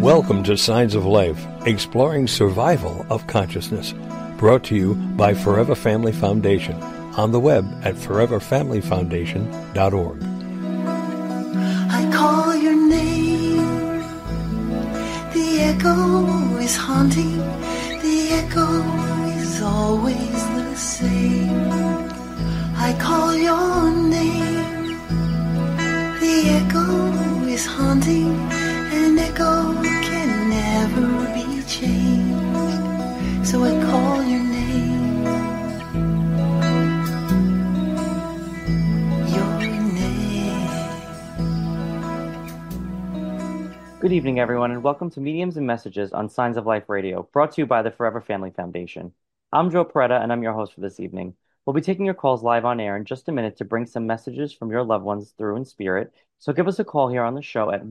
Welcome to Signs of Life, exploring survival of consciousness. Brought to you by Forever Family Foundation, on the web at foreverfamilyfoundation.org. I call your name, the echo is haunting, the echo is always the same. I call your name, the echo is haunting, an echo can never be changed, so I call your name, your name. Good evening, everyone, and welcome to Mediums and Messages on Signs of Life Radio, brought to you by the Forever Family Foundation. I'm Joe Peretta, and I'm your host for this evening. We'll be taking your calls live on air in just a minute to bring some messages from your loved ones through in spirit. So give us a call here on the show at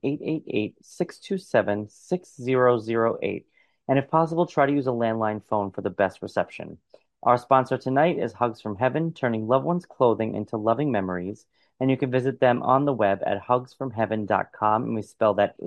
1-888-627-6008. And if possible, try to use a landline phone for the best reception. Our sponsor tonight is Hugs from Heaven, turning loved ones' clothing into loving memories. And you can visit them on the web at hugsfromheaven.com, and we spell that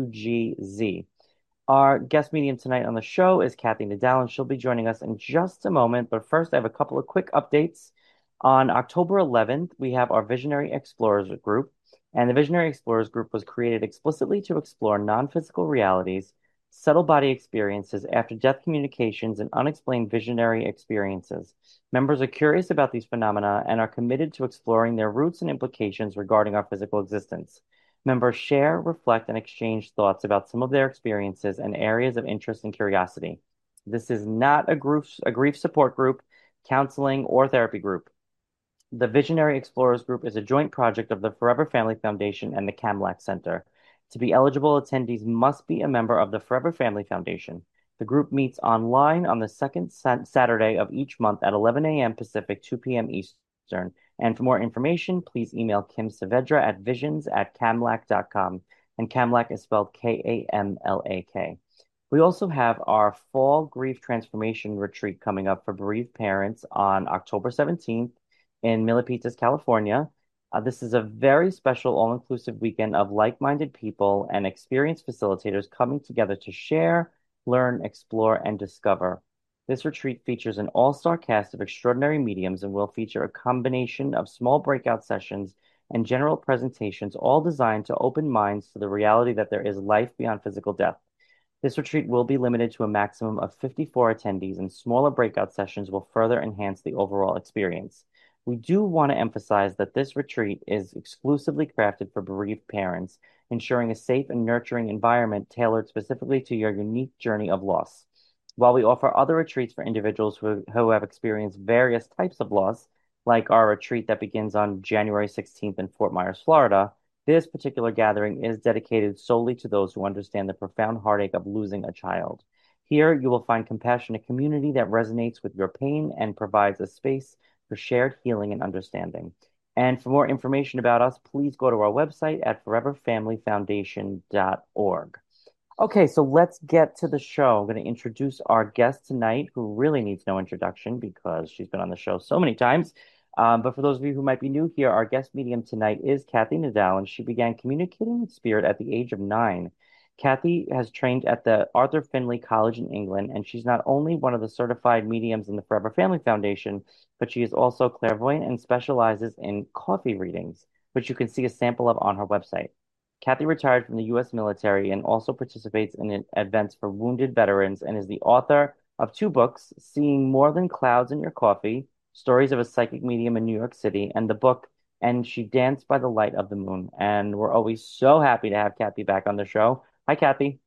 Hugz. Our guest medium tonight on the show is Kathy Nadal, and she'll be joining us in just a moment. But first, I have a couple of quick updates. On October 11th, we have our Visionary Explorers group, and the Visionary Explorers group was created explicitly to explore non-physical realities, subtle body experiences, after-death communications, and unexplained visionary experiences. Members are curious about these phenomena and are committed to exploring their roots and implications regarding our physical existence. Members share, reflect, and exchange thoughts about some of their experiences and areas of interest and curiosity. This is not a grief support group, counseling, or therapy group. The Visionary Explorers Group is a joint project of the Forever Family Foundation and the Kamlak Center. To be eligible, attendees must be a member of the Forever Family Foundation. The group meets online on the second Saturday of each month at 11 a.m. Pacific, 2 p.m. Eastern. And for more information, please email Kim Saavedra at visions@kamlak.com. And Kamlak is spelled Kamlak. We also have our Fall Grief Transformation Retreat coming up for bereaved parents on October 17th in Milpitas, California. This is a very special all-inclusive weekend of like-minded people and experienced facilitators coming together to share, learn, explore, and discover. This retreat features an all-star cast of extraordinary mediums and will feature a combination of small breakout sessions and general presentations, all designed to open minds to the reality that there is life beyond physical death. This retreat will be limited to a maximum of 54 attendees, and smaller breakout sessions will further enhance the overall experience. We do want to emphasize that this retreat is exclusively crafted for bereaved parents, ensuring a safe and nurturing environment tailored specifically to your unique journey of loss. While we offer other retreats for individuals who have experienced various types of loss, like our retreat that begins on January 16th in Fort Myers, Florida, this particular gathering is dedicated solely to those who understand the profound heartache of losing a child. Here, you will find compassionate community that resonates with your pain and provides a space for shared healing and understanding. And for more information about us, please go to our website at foreverfamilyfoundation.org. Okay, so let's get to the show. I'm going to introduce our guest tonight, who really needs no introduction because she's been on the show so many times. But for those of you who might be new here, our guest medium tonight is Kathy Nadal, and she began communicating with spirit at the age of 9. Kathy has trained at the Arthur Findlay College in England, and she's not only one of the certified mediums in the Forever Family Foundation, but she is also clairvoyant and specializes in coffee readings, which you can see a sample of on her website. Kathy retired from the U.S. military and also participates in events for wounded veterans and is the author of 2 books, Seeing More Than Clouds in Your Coffee, Stories of a Psychic Medium in New York City, and the book, And She Danced by the Light of the Moon. And we're always so happy to have Kathy back on the show. Hi, Kathy.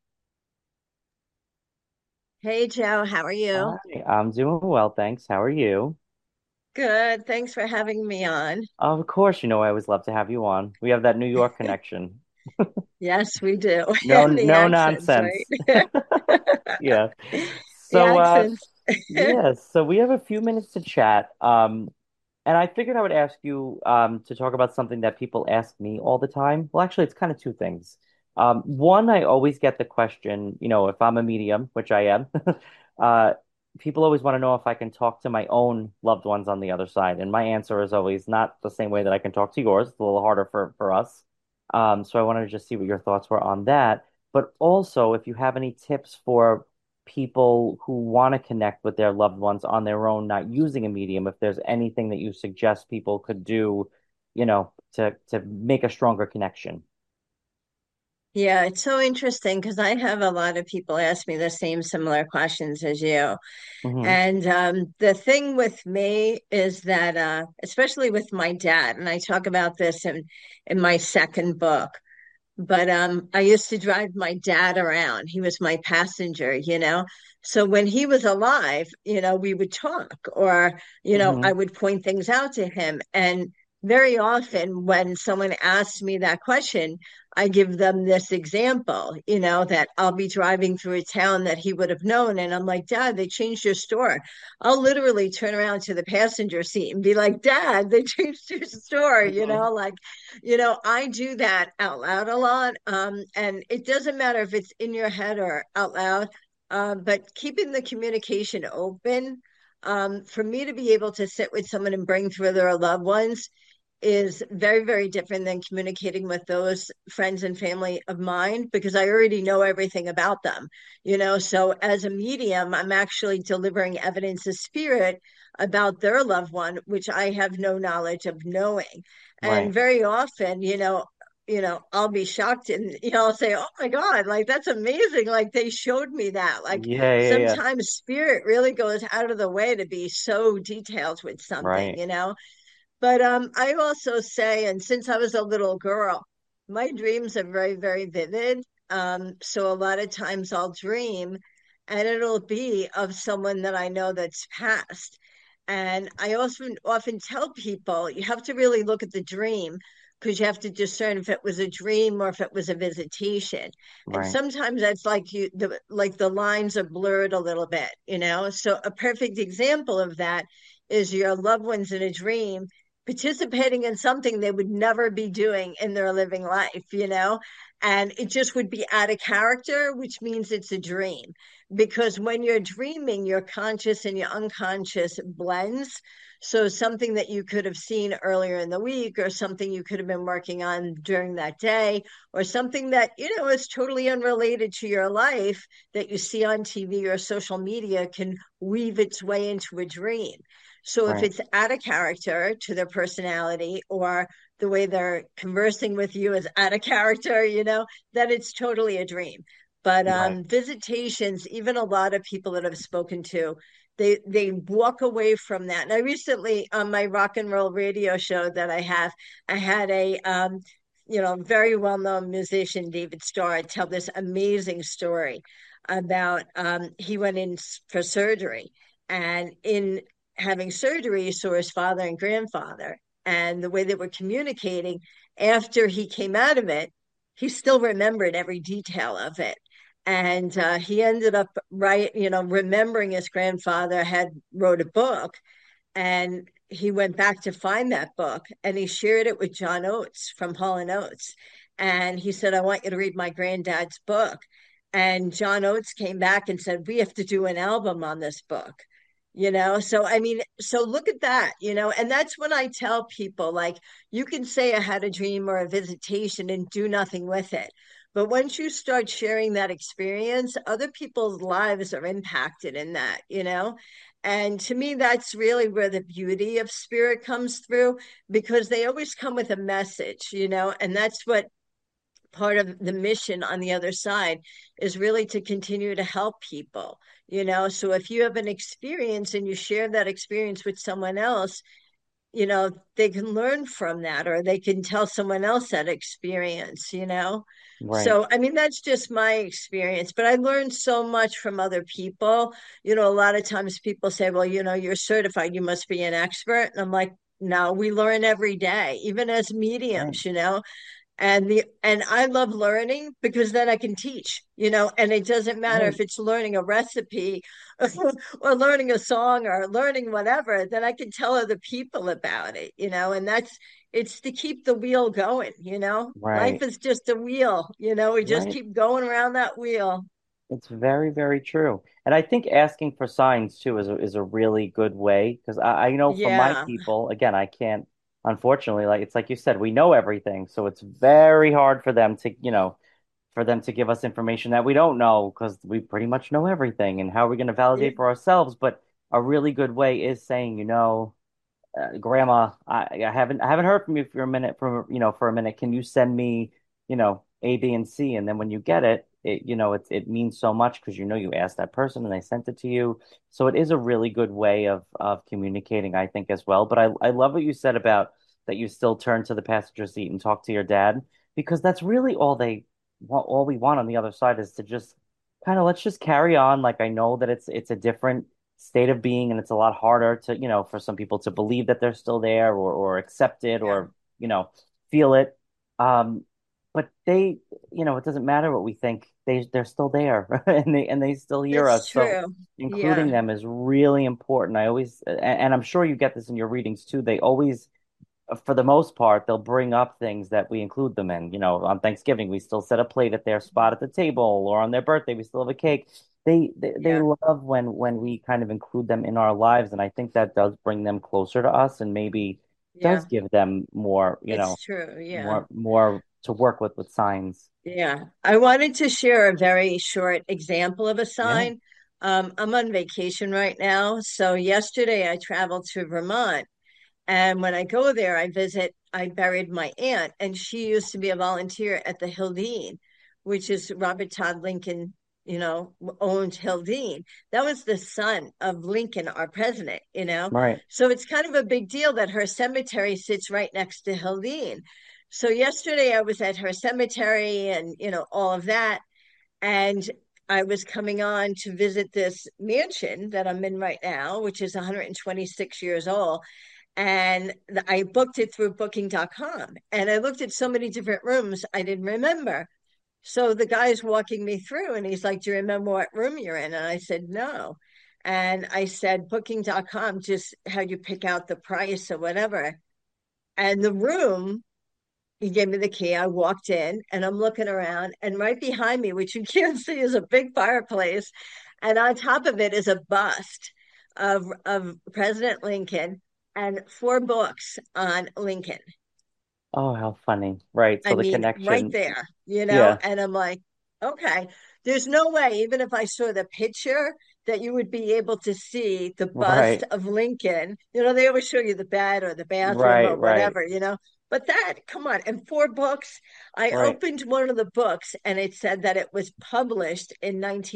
Hey Joe, how are you? Hi, I'm doing well, thanks. How are you? Good. Thanks for having me on. Of course, I always love to have you on. We have that New York connection. Yes, we do. No, And the no accents, nonsense. right? Yeah. The So, accents. yes, so we have a few minutes to chat. And I figured I would ask you to talk about something that people ask me all the time. Well, actually, it's kind of 2 things. One, I always get the question, if I'm a medium, which I am, uh, people always want to know if I can talk to my own loved ones on the other side. And my answer is always not the same way that I can talk to yours. It's a little harder for us. So I wanted to just see what your thoughts were on that. But also, if you have any tips for people who want to connect with their loved ones on their own, not using a medium, if there's anything that you suggest people could do, to make a stronger connection. Yeah, it's so interesting because I have a lot of people ask me the same similar questions as you. Hmm. And the thing with me is that, especially with my dad, and I talk about this in my second book, but I used to drive my dad around. He was my passenger, you know. So when he was alive, we would talk, or, I Hmm. would point things out to him. And very often when someone asks me that question, I give them this example, that I'll be driving through a town that he would have known. And I'm like, Dad, they changed your store. I'll literally turn around to the passenger seat and be like, Dad, they changed your store, Hmm. like, I do that out loud a lot. And it doesn't matter if it's in your head or out loud, but keeping the communication open, for me to be able to sit with someone and bring through their loved ones is very, very different than communicating with those friends and family of mine because I already know everything about them, So as a medium, I'm actually delivering evidence of spirit about their loved one, which I have no knowledge of knowing. And Right. very often, I'll be shocked and I'll say, "Oh my God, like that's amazing. Like they showed me that." Like Yeah, yeah, yeah. sometimes spirit really goes out of the way to be so detailed with something, Right. But I also say, and since I was a little girl, my dreams are very, very vivid. So a lot of times I'll dream and it'll be of someone that I know that's passed. And I also often tell people you have to really look at the dream because you have to discern if it was a dream or if it was a visitation. And Right. sometimes that's like like the lines are blurred a little bit, So a perfect example of that is your loved ones in a dream participating in something they would never be doing in their living life, And it just would be out of character, which means it's a dream. Because when you're dreaming, your conscious and your unconscious blends. So something that you could have seen earlier in the week, or something you could have been working on during that day, or something that, is totally unrelated to your life that you see on TV or social media can weave its way into a dream. So if Right. it's out of character to their personality or the way they're conversing with you is out of character, then it's totally a dream. But Right. visitations, even a lot of people that I've spoken to, they walk away from that. And I recently on my rock and roll radio show that I had a very well known musician, David Starr, tell this amazing story about he went in for surgery and in having surgery, he saw his father and grandfather. And the way they were communicating after he came out of it, he still remembered every detail of it. And he ended up remembering his grandfather had wrote a book, and he went back to find that book, and he shared it with John Oates from Hall and Oates. And he said, "I want you to read my granddad's book." And John Oates came back and said, "We have to do an album on this book." So I mean, so look at that, and that's when I tell people, like, you can say I had a dream or a visitation and do nothing with it. But once you start sharing that experience, other people's lives are impacted in that. And to me, that's really where the beauty of spirit comes through because they always come with a message, and that's what part of the mission on the other side is really to continue to help people. So if you have an experience and you share that experience with someone else, they can learn from that or they can tell someone else that experience. Right. So, I mean, that's just my experience, but I learned so much from other people. A lot of times people say, well, you're certified, you must be an expert. And I'm like, no, we learn every day, even as Right. mediums. And I love learning because then I can teach, and it doesn't matter Right. if it's learning a recipe or learning a song or learning whatever, then I can tell other people about it, and it's to keep the wheel going. Life Right. is just a wheel, we just Right. keep going around that wheel. It's very, very true. And I think asking for signs too is a really good way because I know for my Yeah. people, again, I can't, unfortunately, like it's like you said, we know everything. So it's very hard for them to, for them to give us information that we don't know because we pretty much know everything. And how are we going to Yeah. validate for ourselves? But a really good way is saying, Grandma, I haven't heard from you for a minute for a minute. Can you send me, A, B, and C? And then when you get it, it means so much because you asked that person and they sent it to you. So it is a really good way of communicating, I think, as well. But I love what you said about that you still turn to the passenger seat and talk to your dad because that's really all we want on the other side is to just kind of let's just carry on. Like I know that it's a different state of being and it's a lot harder to, for some people to believe that they're still there or accept it Yeah. or, feel it. Um, but it doesn't matter what we think. They're still there and they still hear It's us. So true. including Yeah. them is really important. I always, and I'm sure you get this in your readings too. They always for the most part, they'll bring up things that we include them in. On Thanksgiving, we still set a plate at their spot at the table, or on their birthday, we still have a cake. They Yeah. love when we kind of include them in our lives, and I think that does bring them closer to us, and maybe Yeah. does give them more, It's true. Yeah. more to work with signs. Yeah. I wanted to share a very short example of a Yeah. sign. I'm on vacation right now. So yesterday I traveled to Vermont. And when I go there, I buried my aunt, and she used to be a volunteer at the Hildene, which is Robert Todd Lincoln, owned Hildene. That was the son of Lincoln, our president, you know. Right. So it's kind of a big deal that her cemetery sits right next to Hildene. So yesterday I was at her cemetery and, all of that. And I was coming on to visit this mansion that I'm in right now, which is 126 years old, and I booked it through booking.com. And I looked at so many different rooms I didn't remember. So the guy's walking me through and he's like, "Do you remember what room you're in?" And I said, "No." And I said, "Booking.com just had you pick out the price or whatever." And the room, he gave me the key. I walked in and I'm looking around, and right behind me, which you can't see, is a big fireplace. And on top of it is a bust of President Lincoln and four books on Lincoln. Oh, how funny. Right. I So the mean, right connection. there, Yeah. and I'm like, okay, there's no way, even if I saw the picture, that you would be able to see the bust Right. of Lincoln. They always show you the bed or the bathroom or Right. Right. whatever. But that, come on, and four books. I Right. opened one of the books and it said that it was published in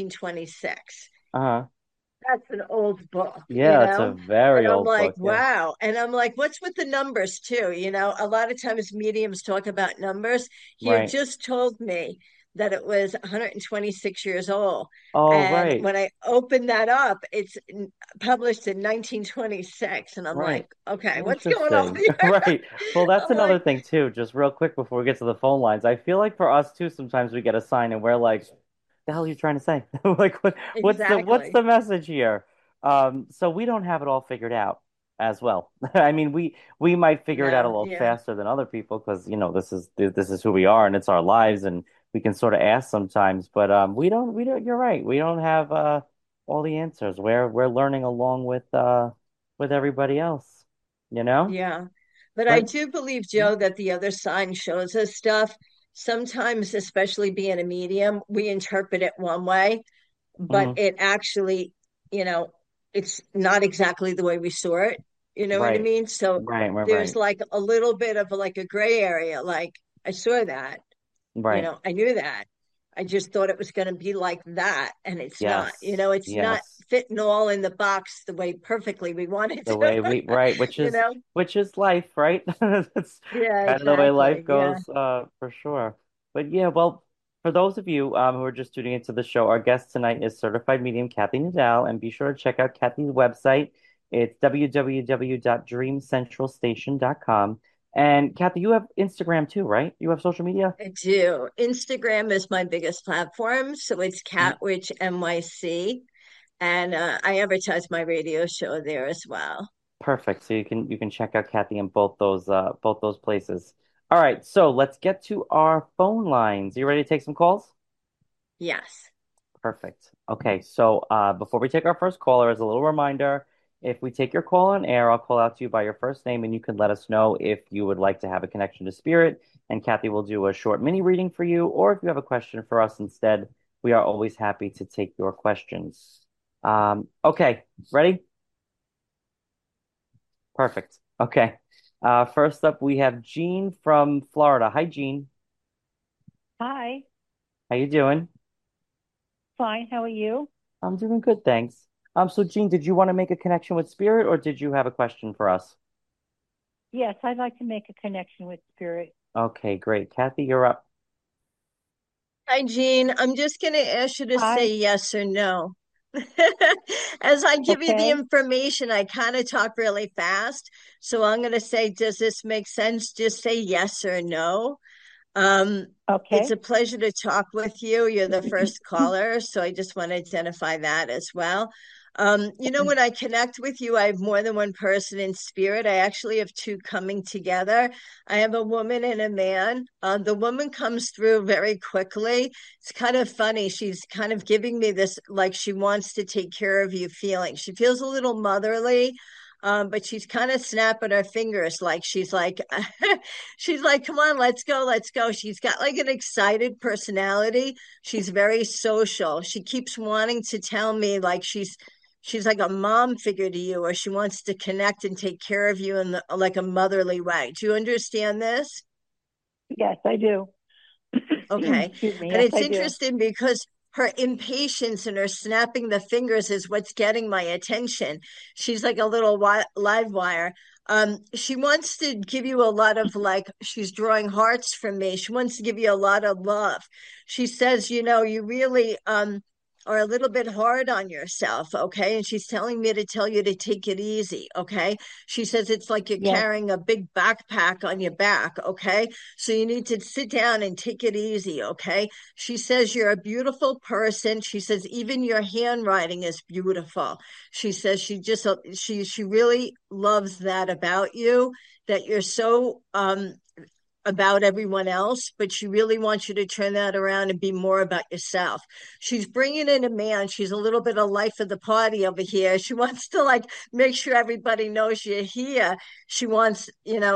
1926. Uh-huh. That's an old book, Yeah, it's a And very I'm old like, book. Yeah. wow. And I'm like, what's with the numbers too? A lot of times mediums talk about numbers. He had Right. just told me that it was 126 years old. Oh, And right. when I opened that up, it's published in 1926. And I'm like, Right. okay, what's going on Interesting. here? Right. Well, that's I'm like, another thing too, just real quick before we get to the phone lines. I feel like for us too, sometimes we get a sign and we're like, the hell are you trying to say? Like what's exactly. the message here? So we don't have it all figured out as well. I mean, we might figure it out a No, little yeah, faster than other people because, this is who we are and it's our lives and we can sort of ask sometimes, but we don't you're right. We don't have all the answers. We're learning along with everybody else, you know? yeah. But I But do believe, Joe, that the other sign shows us stuff. Sometimes, especially being a medium, we interpret it one way, but mhm. it actually, you know, it's not exactly the way we saw it. You know what I Right. mean? So Right, right, there's right. like a little bit of like a gray area. Like I saw that, Right. I knew that. I just thought it was going to be like that, and it's not. Yes. It's not Yes. fitting all in the box the way perfectly we wanted The to. way we right, which you is know? which is life, right? That's Yeah, kind of the way life exactly. Yeah. goes, for sure. But yeah, well, for those of you who are just tuning into the show, our guest tonight is certified medium Kathy Nadal, and be sure to check out Kathy's website. It's www.dreamcentralstation.com. And Kathy, you have Instagram too, right? You have social media? I do. Instagram is my biggest platform, so it's Mhm. Catwitch NYC, and I advertise my radio show there as well. Perfect. So you can check out Kathy in both those places. All right, so let's get to our phone lines. You ready to take some calls? Yes. Perfect. Okay, so before we take our first caller, as a little reminder, if we take your call on air, I'll call out to you by your first name and you can let us know if you would like to have a connection to spirit. and Kathy will do a short mini reading for you. Or if you have a question for us instead, we are always happy to take your questions. Okay, ready? Perfect. Okay. First up, we have Jean from Florida. Hi, Jean. Hi, How you doing? fine. How are you? I'm doing good, thanks. So Jean, did you want to make a connection with Spirit, or did you have a question for us? Yes, I'd like to make a connection with spirit. Okay, great. Kathy, you're up. Hi, Jean. I'm just going to ask you to say Hi. yes or no. As I give you the Okay. information, I kind of talk really fast. So I'm going to say, does this make sense? Just say yes or no. Um, it's Okay. a pleasure to talk with you. You're the first caller, so I just want to identify that as well. When I connect with you, I have more than one person in spirit. I actually have two coming together. I have a woman and a man. The woman comes through very quickly. It's kind of funny. She's kind of giving me this, like she wants to take care of you feeling. She feels a little motherly. But she's kind of snapping her fingers like she's like she's like, come on, let's go, let's go. She's got like an excited personality. She's very social. She keeps wanting to tell me like she's like a mom figure to you, or she wants to connect and take care of you in like a motherly way. Do you understand this? Yes, I do. Okay. Excuse me. And Yes, it's I do. interesting because her impatience and her snapping the fingers is what's getting my attention. She's like a little live wire. She wants to give you a lot of like, she's drawing hearts from me. She wants to give you a lot of love. She says, you really are a little bit hard on yourself, okay? And she's telling me to tell you to take it easy, okay? She says it's like you're Yes. carrying a big backpack on your back, okay? So you need to sit down and take it easy, okay? She says you're a beautiful person. She says even your handwriting is beautiful. She says she really loves that about you, that you're so about everyone else, but she really wants you to turn that around and be more about yourself. She's bringing in a man. She's a little bit of life of the party over here. She wants to like make sure everybody knows you're here. She wants,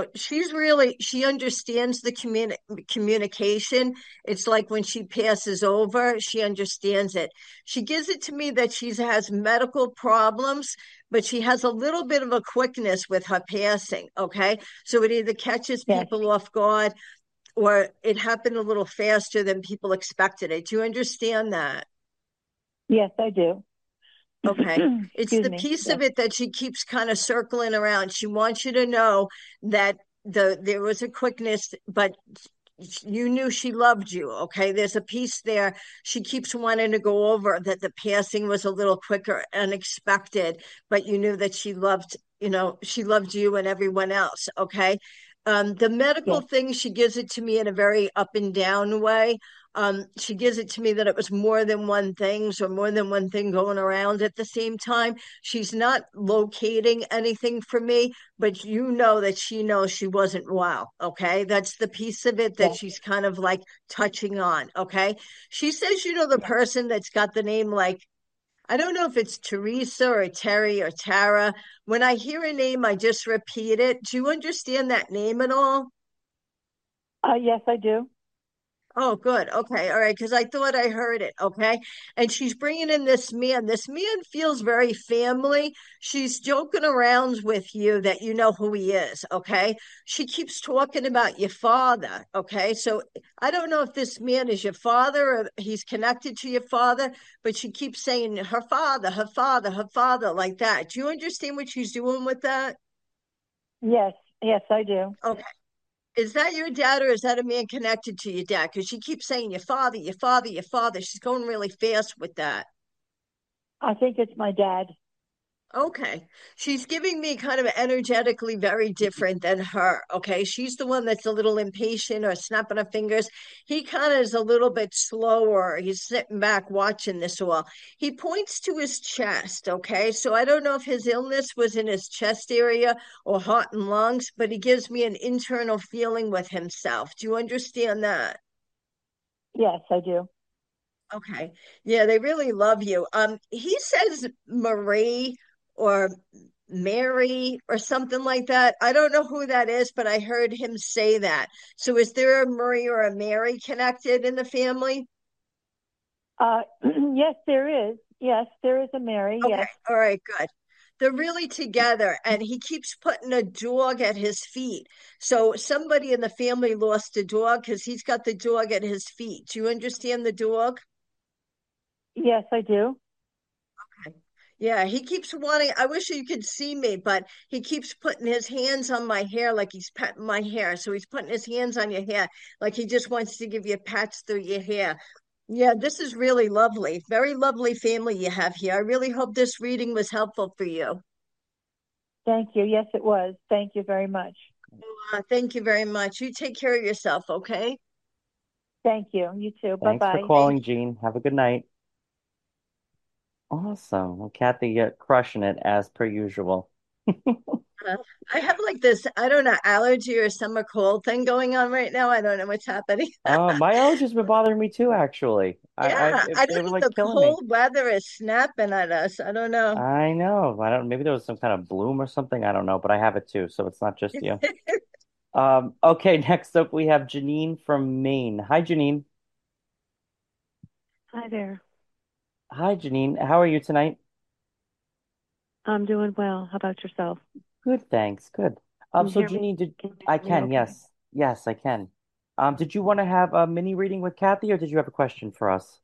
she understands the communication. It's like when she passes over, she understands it. She gives it to me that she has medical problems, but she has a little bit of a quickness with her passing. Okay. So it either catches Yes. people off guard or it happened a little faster than people expected it. Do you understand that? Yes, I do. Okay. It's Excuse the me. piece Yes. of it that she keeps kind of circling around. She wants you to know that there was a quickness, but you knew she loved you. Okay. There's a piece there. She keeps wanting to go over that the passing was a little quicker, unexpected, but you knew that she loved you and everyone else. Okay. The medical Yes. thing, she gives it to me in a very up and down way. She gives it to me that it was more than one thing, so more than one thing going around at the same time. She's not locating anything for me, but you know that she knows she wasn't well. Okay. That's the piece of it that Yes. she's kind of like touching on. Okay. She says, the Yes. person that's got the name like, I don't know if it's Teresa or Terry or Tara. When I hear a name, I just repeat it. Do you understand that name at all? Yes, I do. Oh, good. Okay. All right. Because I thought I heard it. Okay. And she's bringing in this man. This man feels very family. She's joking around with you that you know who he is. Okay. She keeps talking about your father. Okay. So I don't know if this man is your father or he's connected to your father, but she keeps saying her father, her father, her father, like that. Do you understand what she's doing with that? Yes. Yes, I do. Okay. Is that your dad or is that a man connected to your dad? Because she keeps saying your father, your father, your father. She's going really fast with that. I think it's my dad. Okay. She's giving me kind of energetically very different than her. Okay. She's the one that's a little impatient or snapping her fingers. He kind of is a little bit slower. He's sitting back watching this all. He points to his chest. Okay. So I don't know if his illness was in his chest area or heart and lungs, but he gives me an internal feeling with himself. Do you understand that? Yes, I do. Okay. Yeah, they really love you. He says Marie or Mary or something like that. I don't know who that is, but I heard him say that. So is there a Murray or a Mary connected in the family? Yes, there is. Yes, there is a Mary. Okay, Yes. all right, good. They're really together, and he keeps putting a dog at his feet. So somebody in the family lost a dog because he's got the dog at his feet. Do you understand the dog? Yes, I do. Yeah, he keeps wanting. I wish you could see me, but he keeps putting his hands on my hair like he's petting my hair. So he's putting his hands on your hair like he just wants to give you pats through your hair. Yeah, this is really lovely. Very lovely family you have here. I really hope this reading was helpful for you. Thank you. Yes, it was. Thank you very much. Thank you very much. You take care of yourself, okay? Thank you. You too. Bye Thanks for bye. Thank calling, Jean. Have a good night. Awesome. Well, Kathy, you're crushing it as per usual. you. I have like this, I don't know, allergy or summer cold thing going on right now. I don't know what's happening. My allergies been bothering me too, actually. Yeah, I They don't were know. like The killing me. cold weather is snapping at us. I don't know. I know. I don't. Maybe there was some kind of bloom or something. I don't know, but I have it too, so it's not just you. Okay. Next up, we have Janine from Maine. Hi, Janine. Hi there. Hi, Janine. How are you tonight? I'm doing well. How about yourself? Good, thanks. Good. Can you So hear me? Janine, Can you I hear me can, okay? yes. Yes, I can. Did you want to have a mini reading with Kathy, or did you have a question for us?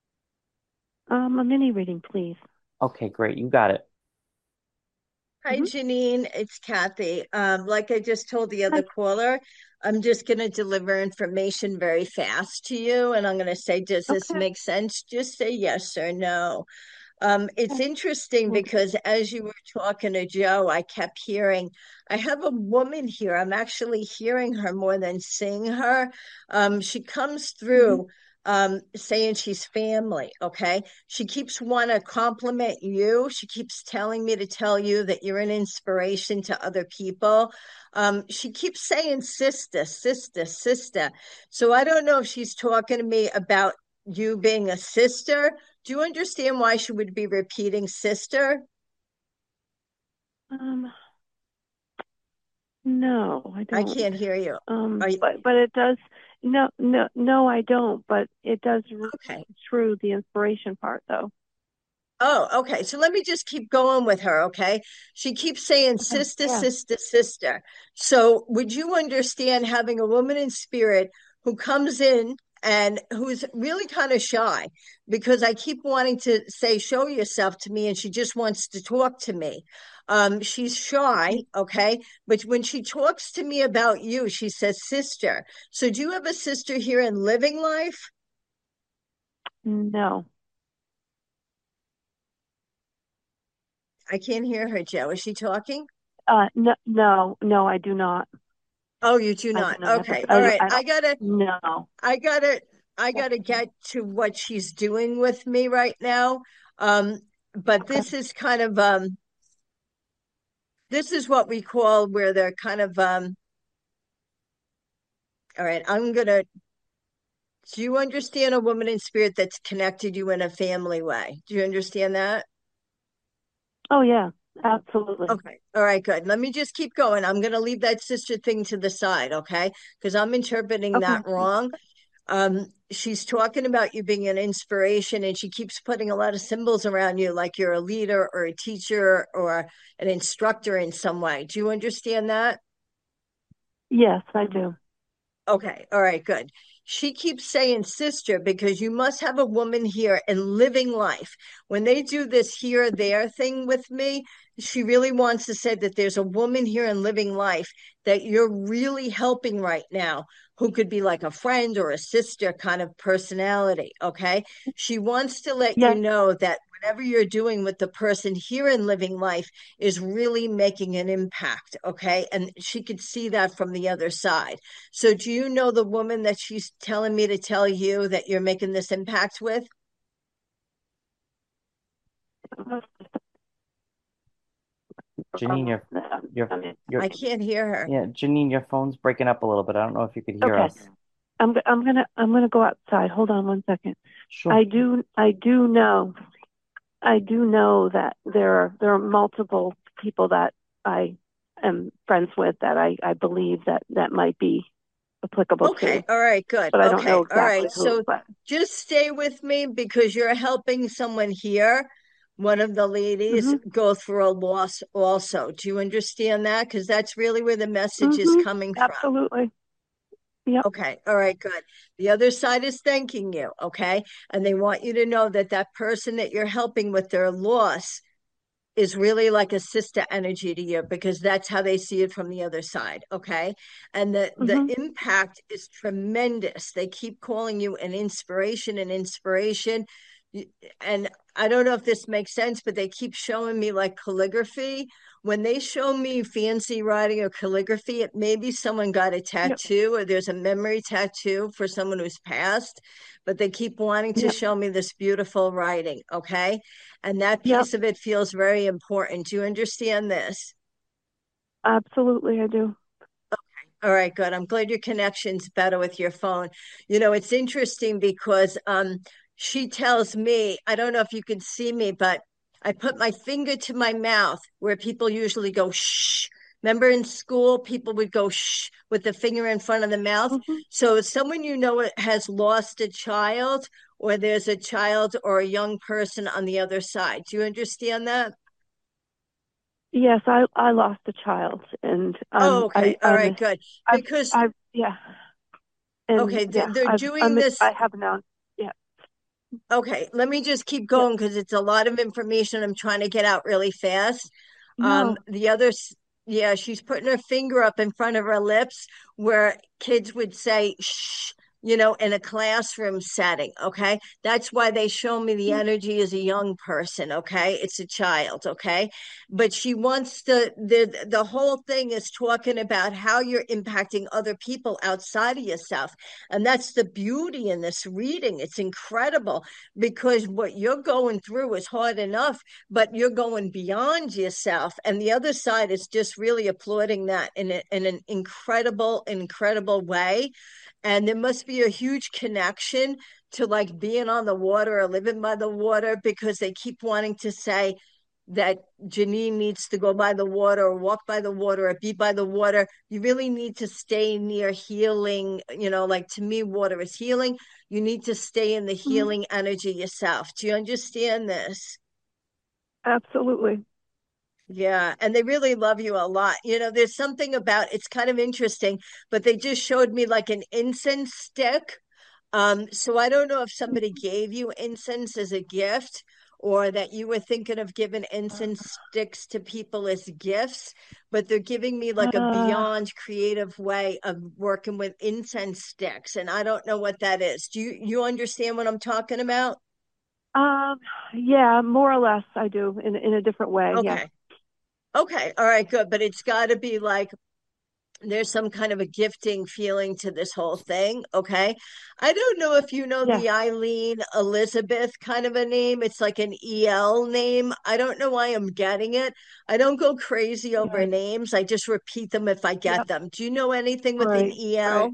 A mini reading, please. Okay, great. You got it. Hi, Hmm. Janine. It's Kathy. Like I just told the Hi. other caller, I'm just going to deliver information very fast to you. And I'm going to say, does this Okay. make sense? Just say yes or no. It's Okay. interesting Will do. because as you were talking to Joe, I kept hearing, I have a woman here. I'm actually hearing her more than seeing her. She comes Hmm. through saying she's family. Okay. She keeps want to compliment you. She keeps telling me to tell you that you're an inspiration to other people. She keeps saying sister, sister, sister. So I don't know if she's talking to me about you being a sister. Do you understand why she would be repeating sister? Um, no, I I don't. can't hear you. Are you But it does. No, no, no, I don't. But it does ring okay? true the inspiration part, though. Oh, okay. So let me just keep going with her, okay? She keeps saying Okay. sister, Yeah. sister, sister. So would you understand having a woman in spirit who comes in and who's really kind of shy because I keep wanting to say, show yourself to me, and she just wants to talk to me. She's shy, Okay. okay? But when she talks to me about you, she says sister. So do you have a sister here in living life? No. I can't hear her, Joe. Is she talking? No, no, no, I do not. Oh, you do I do not. not have Okay. a. All right. I don't. No. I gotta, I That's gotta okay. get to what she's doing with me right now. Um, but Okay. this is what we call where they're kind of, all right, do you understand a woman in spirit that's connected you in a family way? Do you understand that? Oh yeah, absolutely. Okay. All right, good. Let me just keep going. I'm going to leave that sister thing to the side, okay? Because I'm interpreting that Okay. wrong. She's talking about you being an inspiration, and she keeps putting a lot of symbols around you, like you're a leader or a teacher or an instructor in some way. Do you understand that? Yes, I do. Okay, all right, good. She keeps saying sister because you must have a woman here in living life. When they do this here, there thing with me, she really wants to say that there's a woman here in living life that you're really helping right now, who could be like a friend or a sister kind of personality. Okay. She wants to let you Yes. know that whatever you're doing with the person here in living life is really making an impact. Okay. And she could see that from the other side. So do you know the woman that she's telling me to tell you that you're making this impact with? Janine, your, your, I can't hear her. yeah, Janine, your phone's breaking up a little bit. I don't know if you could hear Okay. us. I'm gonna go outside. Hold on one second. Sure. I do know that there are multiple people that I am friends with that I believe that might be applicable Okay, to, all right, good. but I don't know Okay, all exactly right. who. So But just stay with me because you're helping someone here, one of the ladies, hmm go through a loss also. Do you understand that? Because that's really where the message is hmm coming from. absolutely. Yep. Okay, all right, good. The other side is thanking you, okay? And they want you to know that that person that you're helping with their loss is really like a sister energy to you because that's how they see it from the other side, okay? And the hmm impact is tremendous. They keep calling you an inspiration, an inspiration. And I don't know if this makes sense, but they keep showing me like calligraphy. When they show me fancy writing or calligraphy, it maybe someone got a Yep. tattoo or there's a memory tattoo for someone who's passed, but they keep wanting to Yep. show me this beautiful writing, okay? And that Yep. piece of it feels very important. Do you understand this? Absolutely, I do. All right, good. I'm glad your connection's better with your phone. You know, it's interesting because she tells me, I don't know if you can see me, but I put my finger to my mouth where people usually go shh. Remember in school, people would go shh with the finger in front of the mouth. hmm So someone you know has lost a child, or there's a child or a young person on the other side. Do you understand that? Yes, I lost a child, and Oh, okay. All I'm right, good. I've Because I've yeah, and okay, yeah, they're doing this. I have known. Yeah. Okay, let me just keep Yep. going because it's a lot of information I'm trying to get out really fast. No. The others, yeah, she's putting her finger up in front of her lips where kids would say shh, in a classroom setting. Okay, that's why they show me the Mm. energy as a young person. Okay, it's a child. Okay, but she wants the whole thing is talking about how you're impacting other people outside of yourself, and that's the beauty in this reading. It's incredible because what you're going through is hard enough, but you're going beyond yourself. And the other side is just really applauding that in an incredible, incredible way. And there must be a huge connection to like being on the water or living by the water because they keep wanting to say, that Janine needs to go by the water or walk by the water or be by the water. You really need to stay near healing. Like to me, water is healing. You need to stay in the Mhm. healing energy yourself. Do you understand this? Absolutely. Yeah, and they really love you a lot. There's something about it's kind of interesting, but they just showed me like an incense stick. So I don't know if somebody gave you incense as a gift or that you were thinking of giving incense sticks to people as gifts, but they're giving me like a Uh, beyond creative way of working with incense sticks, and I don't know what that is. Do you understand what I'm talking about? um, yeah, more or less I do in a different way. Yes. Okay. Okay. All right, good. But it's got to be like there's some kind of a gifting feeling to this whole thing. Okay. I don't know if you know Yes. the Eileen Elizabeth kind of a name. It's like an EL name. I don't know why I'm getting it. I don't go crazy over Right. names. I just repeat them if I get Yep. them. Do you know anything with an Right. Right. EL?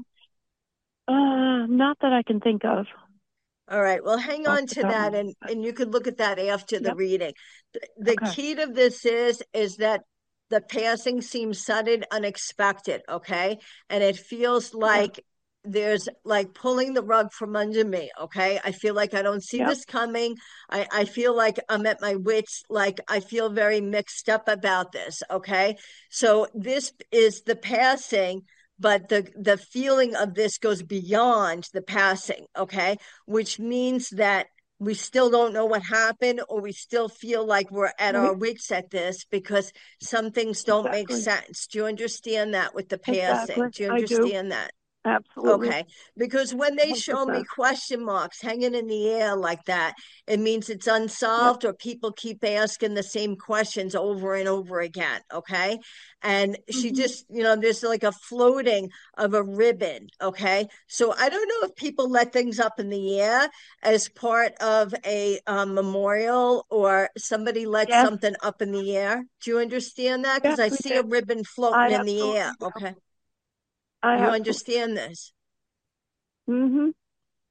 Not that I can think of All right. Well, hang off on the to top of my that head. But and you could look at that after the yep. reading. The Okay. key to this is that the passing seems sudden, unexpected, okay? And it feels Yeah. like there's like pulling the rug from under me, okay? I feel like I don't see Yep. this coming. I feel like I'm at my wits, like I feel very mixed up about this, okay? So this is the passing, but the feeling of this goes beyond the passing, okay, which means that we still don't know what happened or we still feel like we're at our Right. wits at this because some things don't make Exactly. sense. Do you understand that with the passing? Exactly. Do you I do. understand that? Absolutely. Okay, because when they show me 100%. question marks hanging in the air like that, it means it's Yep. unsolved or people keep asking the same questions over and over again. Okay. And she hmm just, there's like a floating of a ribbon. Okay. So I don't know if people let things up in the air as part of a memorial or somebody lets Yes. something up in the air. Do you understand that? Because Yes, I we see do. a ribbon floating I in the air. absolutely do. Okay. I You absolutely. understand this? hmm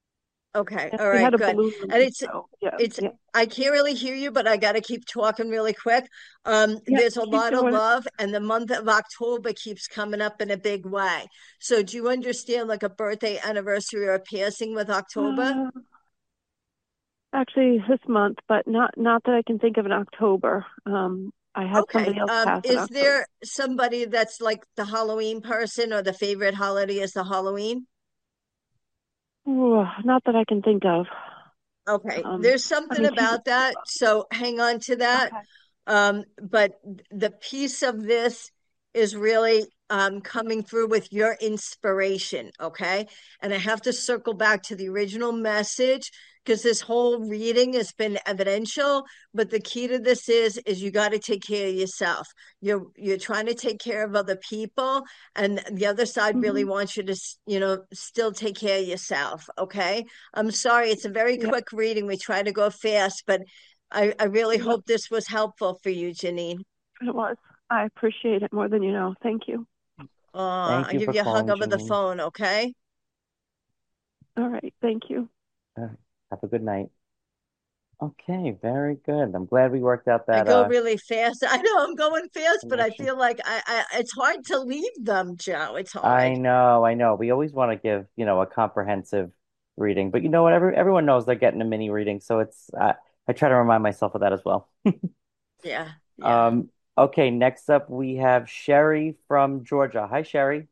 Okay. And All we right, had a good. balloon And release, so yeah, it's yeah, I can't really hear you, but I got to keep talking really quick. yeah. There's a Keep lot of doing it. love, and the month of October keeps coming up in a big way. So do you understand like a birthday, anniversary, or a piercing with October? Uh, Actually, this month, but not that I can think of in October. I had Okay. somebody else pass in Is October. there somebody that's like the Halloween person or the favorite holiday is the Halloween? Ooh, not that I can think of. Okay. Um, There's I something mean, about that. So hang on to that. okay. But the piece of this is really coming through with your inspiration, okay? And I have to circle back to the original message because this whole reading has been evidential, but the key to this is you got to take care of yourself. You're trying to take care of other people, and the other side really Hmm. wants you to, still take care of yourself, okay? I'm sorry, it's a very Yeah, quick reading. We try to go fast, but I really yeah, hope this was helpful for you, Janine. it was. I appreciate it more than you know. Thank you. Thank I'll you give for you a hug calling, over the Janine. phone, okay? All right. Thank you. Uh, have a good night. Okay, very good. I'm glad we worked out I that go really fast. I know I'm going fast, but I connection. feel like it's hard to leave them, Joe. It's I hard. know, I know. We always want to give, a comprehensive reading, but you know what? Everyone knows they're getting a mini reading, so I try to remind myself of that as well. Yeah, yeah. Um, okay, next up we have Sherry from Georgia. Hi, Sherry.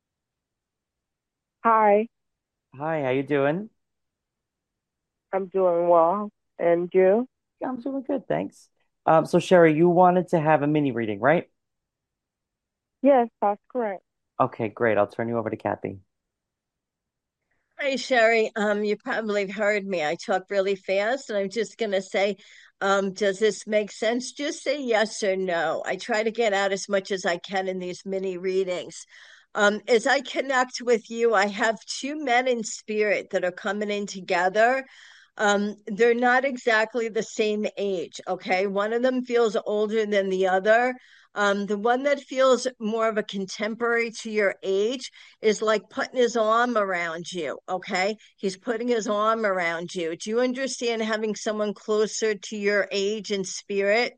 Hi, Hi, how you doing? I'm doing well. And you? I'm doing good, thanks. So Sherry, you wanted to have a mini reading, right? Yes, that's correct. Okay, great. I'll turn you over to Kathy. Hi, Sherry. You probably heard me. I talk really fast, and I'm just gonna say, does this make sense? Just say yes or no. I try to get out as much as I can in these mini readings. As I connect with you, I have two men in spirit that are coming in together. They're not exactly the same age, okay? One of them feels older than the other. The one that feels more of a contemporary to your age is like putting his arm around you, okay? He's putting his arm around you. Do you understand having someone closer to your age and spirit?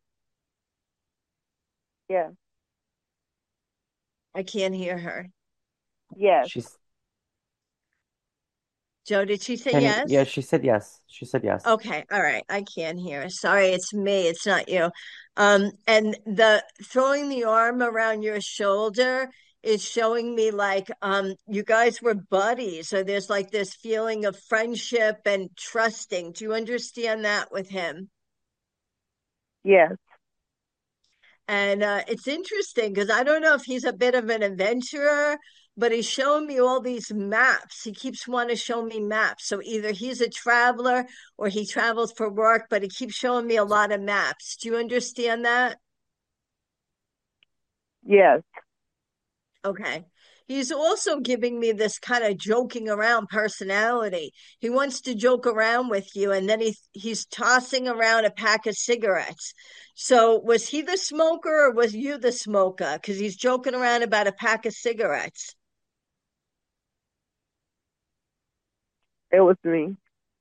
Yes, I can't hear her. yes. She's Joe, did she say Can you? Yeah, yes? she said yes. She said yes. Okay, all right. I can't hear. Sorry, it's me. It's not you. And the throwing the arm around your shoulder is showing me like you guys were buddies, or there's like this feeling of friendship and trusting. Do you understand that with him? Yes. And it's interesting because I don't know if he's a bit of an adventurer, but he's showing me all these maps. He keeps wanting to show me maps. So either he's a traveler or he travels for work, but he keeps showing me a lot of maps. Do you understand that? Yes. Okay. He's also giving me this kind of joking around personality. He wants to joke around with you, and then he's tossing around a pack of cigarettes. So was he the smoker or was you the smoker? Because he's joking around about a pack of cigarettes. It was me.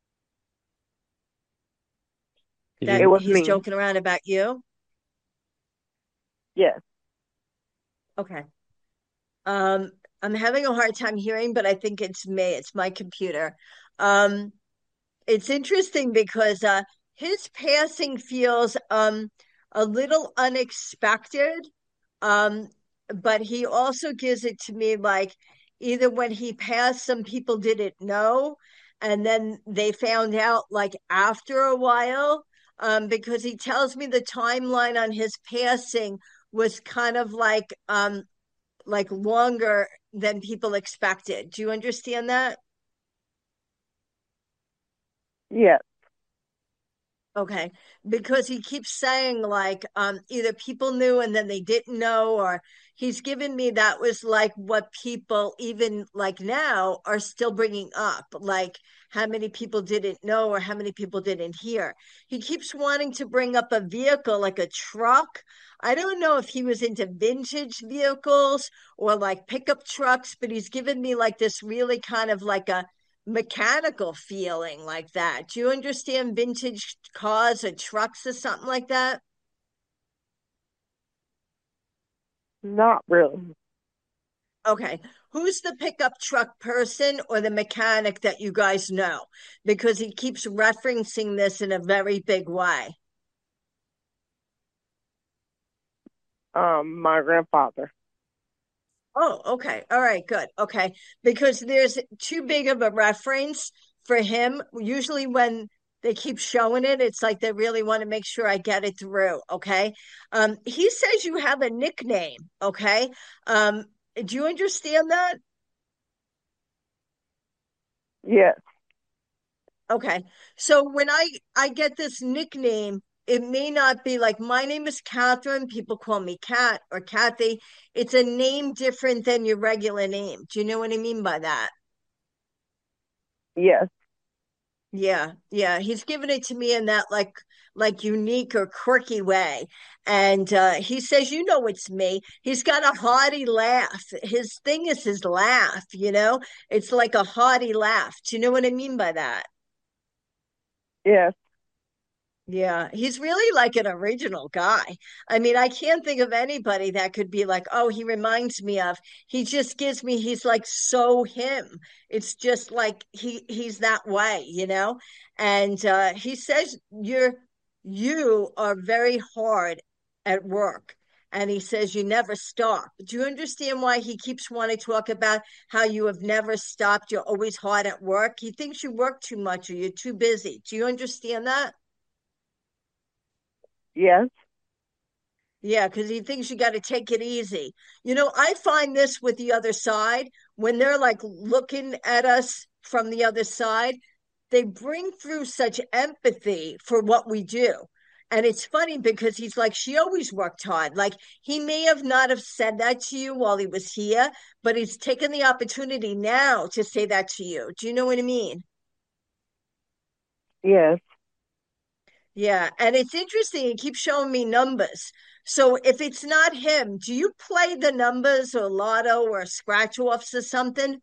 Did That It you? was he's me. joking around about you? Yes. Okay. Um, I'm having a hard time hearing, but I think it's me. It's my computer. Um, it's interesting because his passing feels a little unexpected. Um, but he also gives it to me like either when he passed, some people didn't know, and then they found out like after a while, because he tells me the timeline on his passing was kind of like longer than people expected. Do you understand that? Yes. Okay, because he keeps saying like either people knew and then they didn't know, or he's given me that was like what people even like now are still bringing up, like how many people didn't know or how many people didn't hear. He keeps wanting to bring up a vehicle like a truck. I don't know if he was into vintage vehicles or like pickup trucks, but he's given me like this really kind of like a mechanical feeling like that. Do you understand vintage cars or trucks or something like that? Not really. Okay. Who's the pickup truck person or the mechanic that you guys know? Because he keeps referencing this in a very big way. My grandfather. Oh, okay. All right, good. Okay. Because there's too big of a reference for him. Usually when they keep showing it, it's like they really want to make sure I get it through. Okay. He says you have a nickname. Okay. Do you understand that? Yes, Okay. So when I get this nickname, it may not be like my name is Catherine. People call me Kat or Kathy. It's a name different than your regular name. Do you know what I mean by that? yes, Yeah, yeah. He's given it to me in that like unique or quirky way. And he says, you know it's me. He's got a hearty laugh. His thing is his laugh, you know? It's like a hearty laugh. Do you know what I mean by that? yes, Yeah, he's really like an original guy. I mean, I can't think of anybody that could be like, oh, he reminds me of. He just gives me, he's like so him. It's just like he's that way, you know? And he says you are very hard at work. And he says you never stop. Do you understand why he keeps wanting to talk about how you have never stopped? You're always hard at work. He thinks you work too much or you're too busy. Do you understand that? yes. Yeah, because he thinks you got to take it easy. You know, I find this with the other side when they're like looking at us from the other side, they bring through such empathy for what we do. And it's funny because he's like, she always worked hard. Like he may have not have said that to you while he was here, but he's taken the opportunity now to say that to you. Do you know what I mean? Yes. Yeah, and it's interesting. He keeps showing me numbers. So if it's not him, do you play the numbers or lotto or scratch offs or something?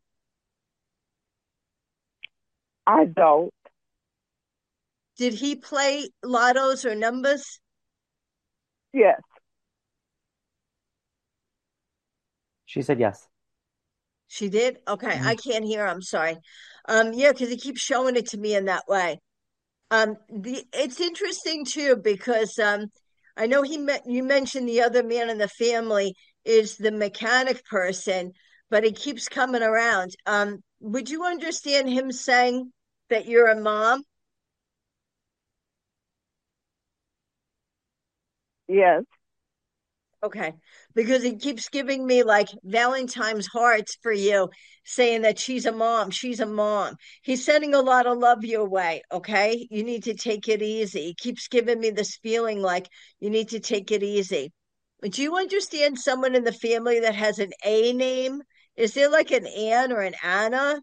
I don't. Did he play lottos or numbers? Yes. She said yes. She did? Okay, I Mhm. can't hear. I'm sorry. Yeah, because he keeps showing it to me in that way. The it's interesting too because I know you mentioned the other man in the family is the mechanic person, but he keeps coming around. Would you understand him saying that you're a mom? Yes. Okay, because he keeps giving me like Valentine's hearts for you, saying that she's a mom, she's a mom. He's sending a lot of love your way, okay? You need to take it easy. He keeps giving me this feeling like you need to take it easy. Do you understand someone in the family that has an A name? Is there like an Ann or an Anna?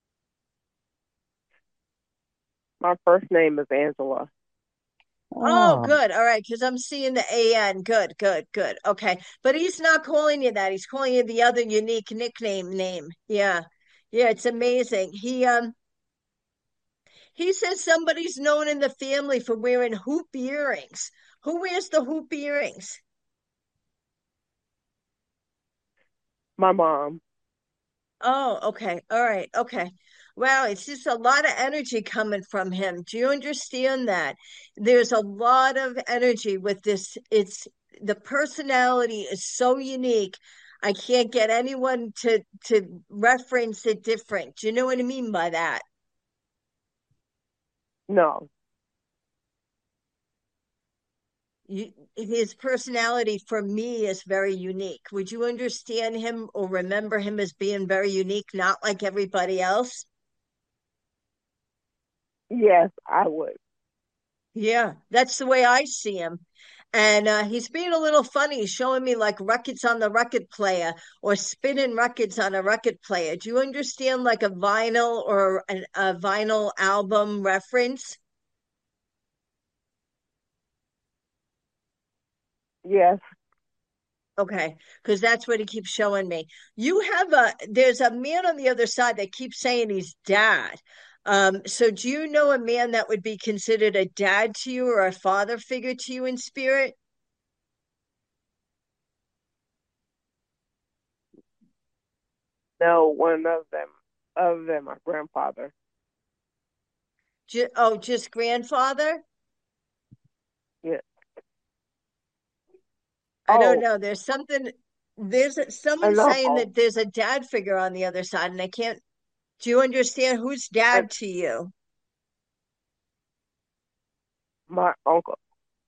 My first name is Angela. Oh, Oh, good. All right, because I'm seeing the AN. Good, good, good. Okay. But he's not calling you that. He's calling you the other unique nickname name. Yeah. Yeah, it's amazing. He says somebody's known in the family for wearing hoop earrings. Who wears the hoop earrings? My mom. Oh, okay. All right. Okay. Wow, it's just a lot of energy coming from him. Do you understand that? There's a lot of energy with this. It's the personality is so unique. I can't get anyone to reference it different. Do you know what I mean by that? No. His personality for me is very unique. Would you understand him or remember him as being very unique, not like everybody else? Yes, I would. Yeah, that's the way I see him. And he's being a little funny, showing me like records on the record player or spinning records on a record player. Do you understand like a vinyl or a vinyl album reference? Yes. Okay, because that's what he keeps showing me. There's a man on the other side that keeps saying he's dad. So do you know a man that would be considered a dad to you or a father figure to you in spirit? No, one of them, other than my grandfather. Just grandfather? Yeah. I don't Oh, know. There's someone an saying uncle. that there's a dad figure on the other side, and I can't, do you understand who's And dad to you? my uncle.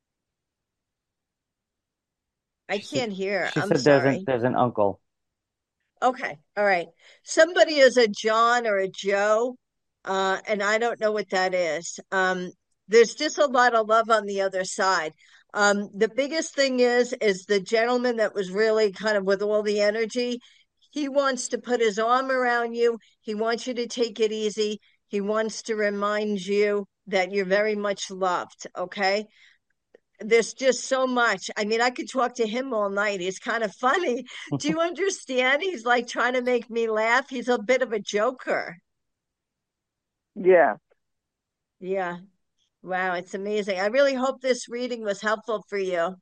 I She said can't hear. she I'm said there's sorry. an uncle. Okay, all right. Somebody is a John or a Joe, and I don't know what that is. There's just a lot of love on the other side. The biggest thing is the gentleman that was really kind of with all the energy. He wants to put his arm around you. He wants you to take it easy. He wants to remind you that you're very much loved. Okay, there's just so much. I mean, I could talk to him all night. He's kind of funny. Do you understand? He's like trying to make me laugh. He's a bit of a joker. Yeah, Yeah. Wow, it's amazing. I really hope this reading was helpful for you.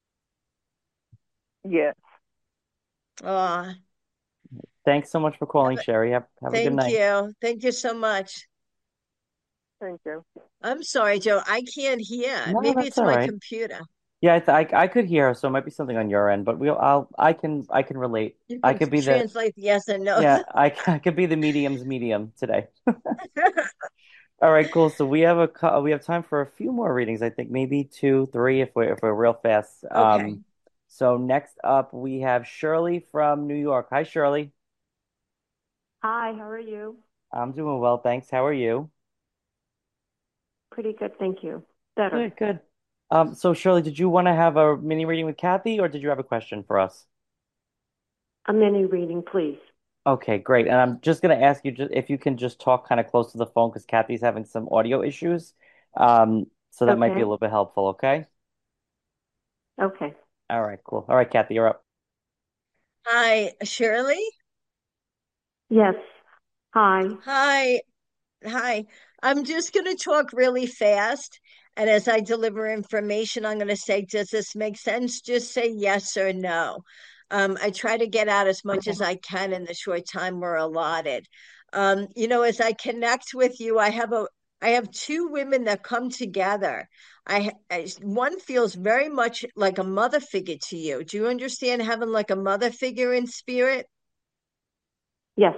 yeah. Oh, Thanks so much for calling, Sherry. Have a good thank night. you. Thank you so much. Thank you. I'm sorry, Joe. I can't hear. No, Maybe that's it's all my right. computer. Yeah, I could hear her, so it might be something on your end, but I can relate. You I can could be the translate the yes and no. yeah, I could be the medium's medium today. All right, cool. So we have time for a few more readings. I think maybe two, three if we're real fast. Okay. So next up we have Shirley from New York. Hi, Shirley. Hi, how are you? I'm doing well, thanks. How are you? Pretty good, thank you. Better. Good, good. So Shirley, did you want to have a mini reading with Kathy, or did you have a question for us? A mini reading, please. Okay, great. And I'm just going to ask you if you can just talk kind of close to the phone because Kathy's having some audio issues. So that might be a Okay. little bit helpful, okay? Okay. All right, cool. All right, Kathy, you're up. Hi, Shirley. Yes. Hi. Hi. Hi. I'm just going to talk really fast. And as I deliver information, I'm going to say, does this make sense? Just say yes or no. I try to get out as much as Okay. I can in the short time we're allotted. As I connect with you, I have two women that come together. One feels very much like a mother figure to you. Do you understand having like a mother figure in spirit? Yes.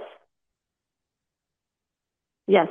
Yes.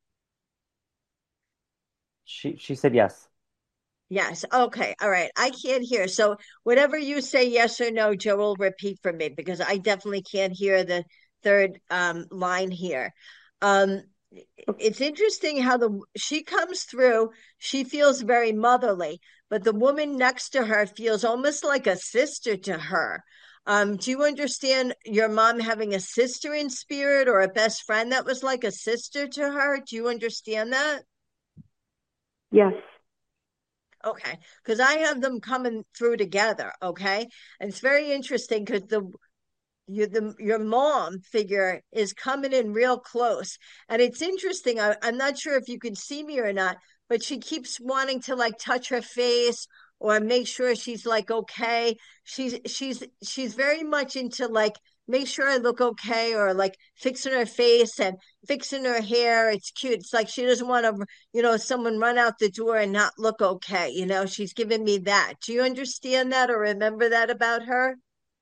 She said yes. Yes. Okay. All right. I can't hear. So whatever you say, yes or no, Joe will repeat for me because I definitely can't hear the third line here. Um, it's interesting how the she comes through. She feels very motherly, but the woman next to her feels almost like a sister to her. Do you understand your mom having a sister in spirit or a best friend that was like a sister to her? Do you understand that? Yes. Okay, because I have them coming through together. Okay, and it's very interesting because your mom figure is coming in real close, and it's interesting. I'm not sure if you can see me or not, but she keeps wanting to like touch her face or make sure she's like okay. She's very much into like make sure I look okay or like fixing her face and fixing her hair. It's cute. It's like she doesn't want to, someone run out the door and not look okay. She's giving me that. Do you understand that or remember that about her?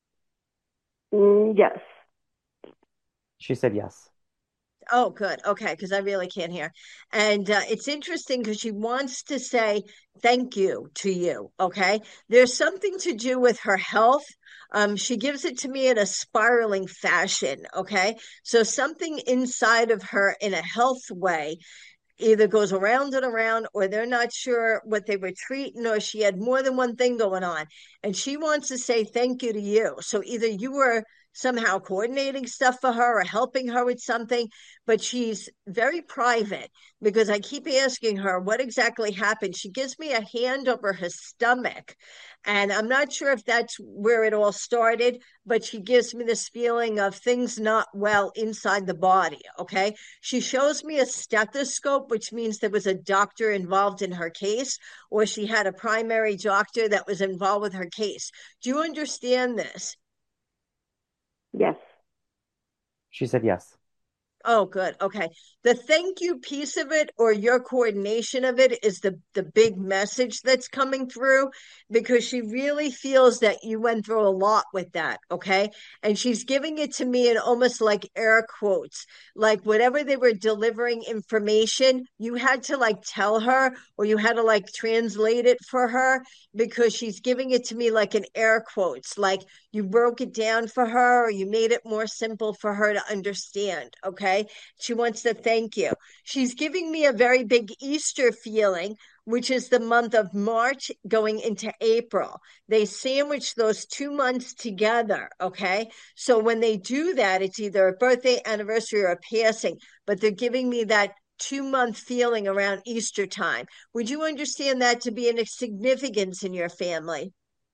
Yes. She said yes. Oh, good. Okay, because I really can't hear. And it's interesting because she wants to say thank you to you. Okay. There's something to do with her health. She gives it to me in a spiraling fashion. Okay. So something inside of her in a health way either goes around and around, or they're not sure what they were treating, or she had more than one thing going on. And she wants to say thank you to you. So either you were somehow coordinating stuff for her or helping her with something, but she's very private because I keep asking her what exactly happened. She gives me a hand over her stomach, and I'm not sure if that's where it all started, but she gives me this feeling of things not well inside the body. Okay. She shows me a stethoscope, which means there was a doctor involved in her case, or she had a primary doctor that was involved with her case. Do you understand this? Yes. She said yes. Oh, good. Okay. The thank you piece of it or your coordination of it is the big message that's coming through because she really feels that you went through a lot with that, okay? And she's giving it to me in almost like air quotes, like whatever they were delivering information, you had to like tell her or you had to like translate it for her because she's giving it to me like in air quotes, like you broke it down for her or you made it more simple for her to understand, okay? She wants to thank you. She's giving me a very big Easter feeling, which is the month of March going into April. They sandwich those 2 months together, okay? So when they do that, it's either a birthday, anniversary, or a passing, but they're giving me that 2 month feeling around Easter time. Would you understand that to be an significance in your family?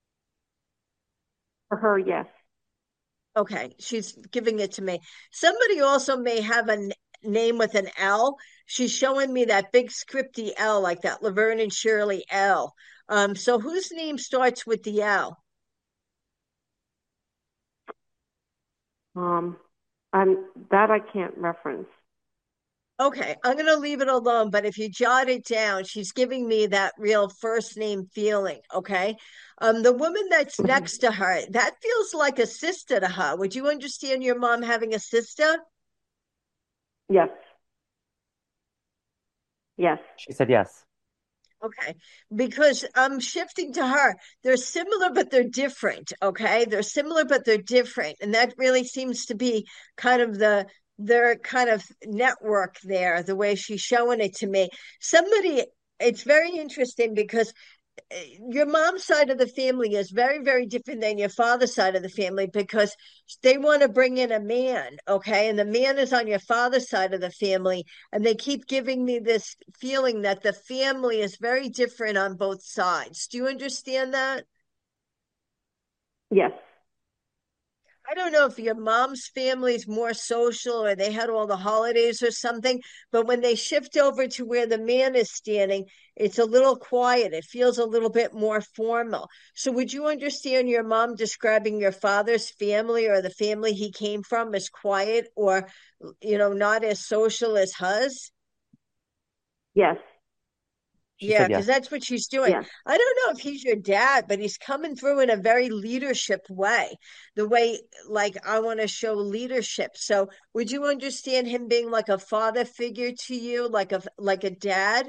For her, yes. Okay, she's giving it to me. Somebody also may have a name with an L. She's showing me that big scripty L, like that Laverne and Shirley L. So whose name starts with the L? Um, I'm that I can't reference. Okay, I'm going to leave it alone, but if you jot it down, she's giving me that real first name feeling, okay? The woman that's next to her, that feels like a sister to her. Would you understand your mom having a sister? Yes. Yes. She said yes. Okay, because I'm shifting to her. They're similar, but they're different. Okay, they're similar, but they're different, and that really seems to be kind of their kind of network there. The way she's showing it to me, somebody. It's very interesting because your mom's side of the family is very, very different than your father's side of the family because they want to bring in a man, okay? And the man is on your father's side of the family. And they keep giving me this feeling that the family is very different on both sides. Do you understand that? Yes. I don't know if your mom's family is more social or they had all the holidays or something, but when they shift over to where the man is standing, it's a little quiet. It feels a little bit more formal. So, would you understand your mom describing your father's family or the family he came from as quiet or, not as social as hers? Yes. She Yeah, said because yes. that's what she's doing. Yes. I don't know if he's your dad, but he's coming through in a very leadership way. The way, like, I want to show leadership. So, would you understand him being like a father figure to you, like a dad?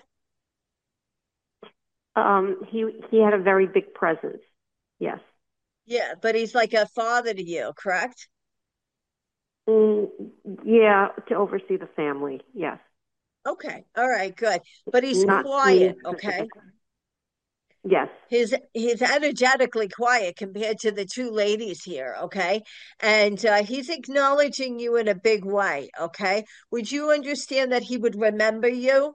He had a very big presence. Yes. Yeah, but he's like a father to you, correct? Mm, yeah, to oversee the family. Yes. Okay, all right, good. But he's Not to me quiet, okay? specifically. Yes. He's energetically quiet compared to the two ladies here, okay? And he's acknowledging you in a big way, okay? Would you understand that he would remember you?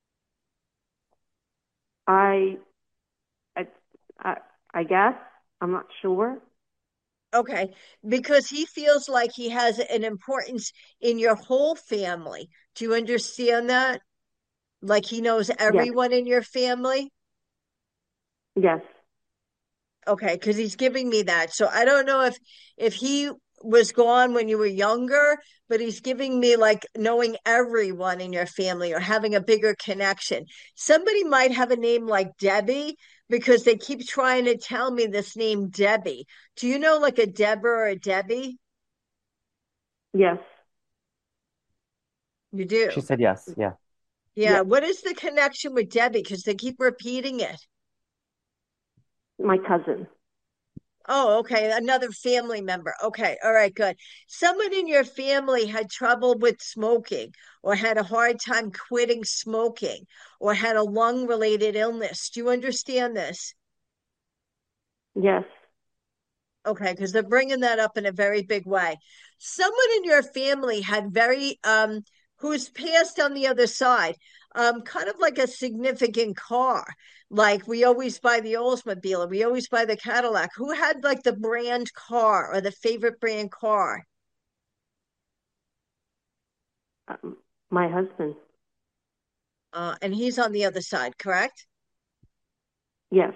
I, I, I, I guess I'm not sure. Okay, because he feels like he has an importance in your whole family. Do you understand that? Like he knows Yes. everyone in your family? Yes. Okay, because he's giving me that. So I don't know if he was gone when you were younger, but he's giving me like knowing everyone in your family or having a bigger connection. Somebody might have a name like Debbie because they keep trying to tell me this name Debbie. Do you know like a Deborah or a Debbie? Yes. You She do. said yes. Yeah. Yeah. Yes. What is the connection with Debbie? Because they keep repeating it. My cousin. Oh, okay. Another family member. Okay. All right, good. Someone in your family had trouble with smoking or had a hard time quitting smoking or had a lung related illness. Do you understand this? Yes. Okay, because they're bringing that up in a very big way. Someone in your family had very who's passed on the other side, kind of like a significant car. Like we always buy the Oldsmobile, or we always buy the Cadillac. Who had like the brand car or the favorite brand car? My husband. And he's on the other side, correct? Yes.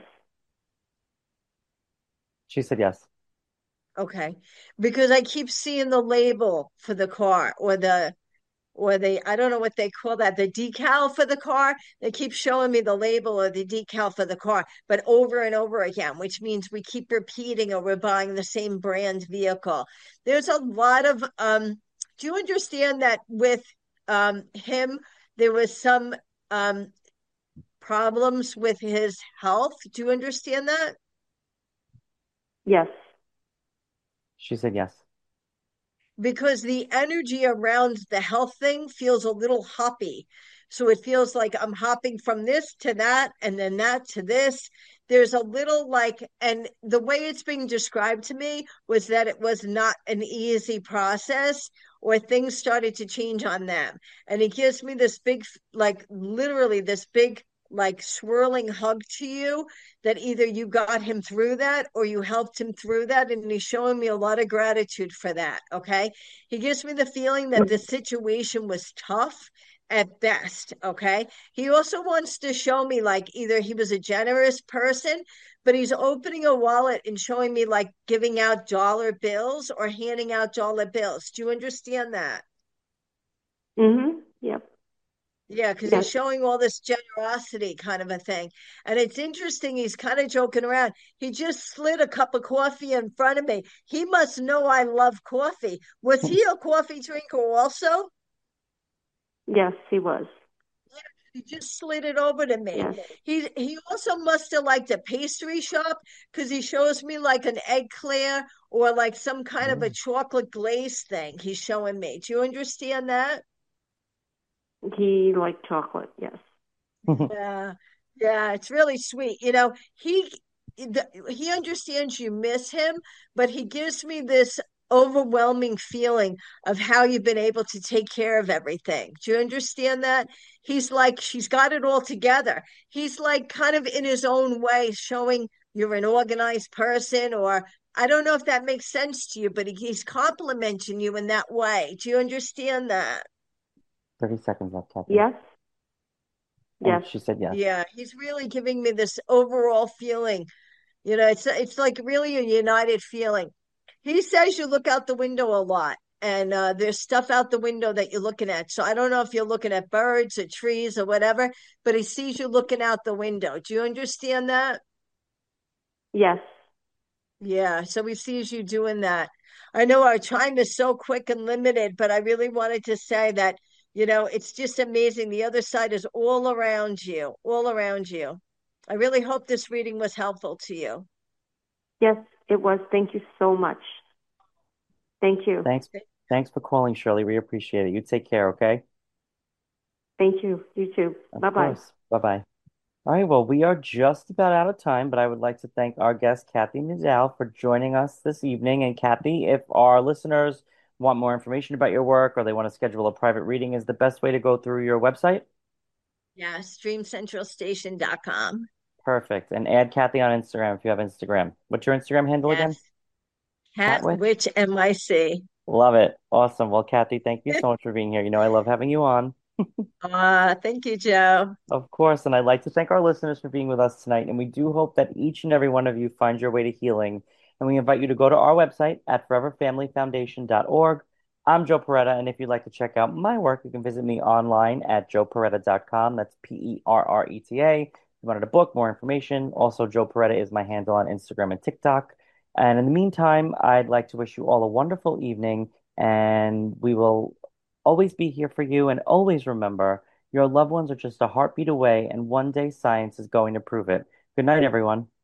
She said yes. Okay. Because I keep seeing the label for the car or the I don't know what they call that, the decal for the car. They keep showing me the label or the decal for the car, but over and over again, which means we keep repeating or we're buying the same brand vehicle. There's a lot of do you understand that with him there was some um problems with his health? Do you understand that? Yes. She said yes. Because the energy around the health thing feels a little hoppy. So it feels like I'm hopping from this to that and then that to this. There's a little like, and the way it's being described to me was that it was not an easy process or things started to change on them. And it gives me this big, like literally this big, like swirling hug to you that either you got him through that or you helped him through that. And he's showing me a lot of gratitude for that. Okay. He gives me the feeling that the situation was tough at best. Okay. He also wants to show me like either he was a generous person, but he's opening a wallet and showing me like giving out dollar bills or handing out dollar bills. Do you understand that? Mm-hmm. Yep. Yeah, because Yes. he's showing all this generosity kind of a thing. And it's interesting, he's kind of joking around. He just slid a cup of coffee in front of me. He must know I love coffee. Was he a coffee drinker also? Yes, he was. He just slid it over to me. Yes. He also must have liked a pastry shop because he shows me like an eclair or like some kind of a chocolate glaze thing he's showing me. Do you understand that? He liked chocolate. Yes. Yeah, yeah, it's really sweet. You know, he understands you miss him, but he gives me this overwhelming feeling of how you've been able to take care of everything. Do you understand that? He's like, she's got it all together. He's like kind of in his own way showing you're an organized person, or I don't know if that makes sense to you, but he's complimenting you in that way. Do you understand that? 30 seconds left, Kathy. Yes. And Yes. she said yes. Yeah, he's really giving me this overall feeling. You know, it's like really a united feeling. He says you look out the window a lot, and there's stuff out the window that you're looking at. So I don't know if you're looking at birds or trees or whatever, but he sees you looking out the window. Do you understand that? Yes. Yeah, so he sees you doing that. I know our time is so quick and limited, but I really wanted to say that, you know, it's just amazing. The other side is all around you, all around you. I really hope this reading was helpful to you. Yes, it was. Thank you so much. Thank you. Thanks. Thanks for calling, Shirley. We appreciate it. You take care, okay? Thank you. You too. Of Bye-bye. course. Bye-bye. All right, well, we are just about out of time, but I would like to thank our guest, Kathy Nizal, for joining us this evening. And Kathy, if our listeners want more information about your work or they want to schedule a private reading, is the best way to go through your website? Yeah, streamcentralstation.com. Perfect. And add Kathy on Instagram if you have Instagram. What's your Instagram handle again? Yes. Cat Catwitch? Witch NYC. Love it. Awesome. Well, Kathy, thank you so much for being here. You know, I love having you on. Thank you, Joe. Of course, and I'd like to thank our listeners for being with us tonight, and we do hope that each and every one of you finds your way to healing. And we invite you to go to our website at foreverfamilyfoundation.org. I'm Joe Peretta, and if you'd like to check out my work, you can visit me online at joeperetta.com. That's Perreta. If you wanted a book, more information. Also, Joe Peretta is my handle on Instagram and TikTok. And in the meantime, I'd like to wish you all a wonderful evening, and we will always be here for you. And always remember, your loved ones are just a heartbeat away, and one day science is going to prove it. Good night, everyone.